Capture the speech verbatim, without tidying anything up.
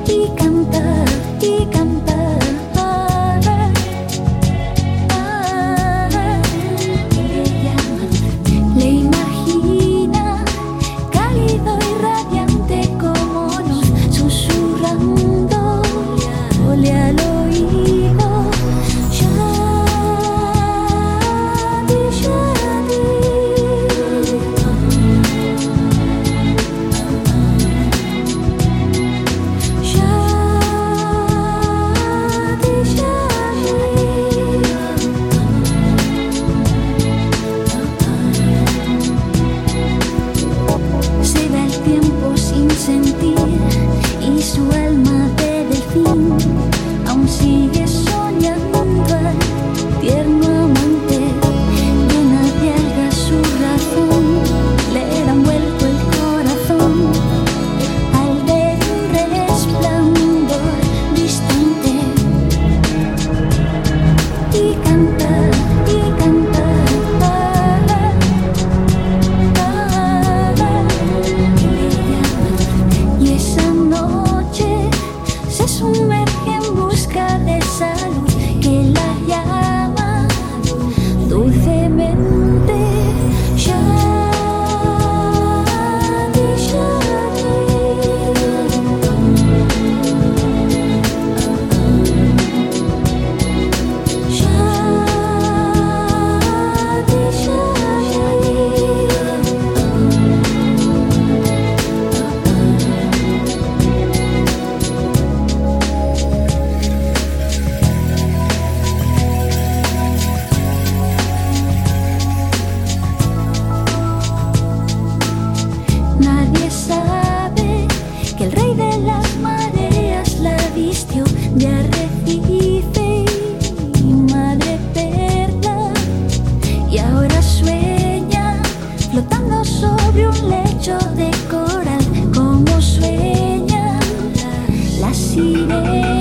y canta, y canta. Le imagina cálido y radiante como luz, susurrando ole al oído. Shadi, shadi. Se va el tiempo sin sentir y su alma de delfín aún sigue soñando al tierno amante. Llena de algas su razón, le dan vuelto el corazón al ver un resplandor distante. Y canta, y canta. Y esa noche se sumerge en busca de esa luz que la llama dulcemente. Shadi, shadi. Shadi, shadi. Nadie sabe que el rey de las mareas la vistió de arrecife y madre perla, y ahora sueña flotando sobre un lecho de coral, como sueñan las sirenas.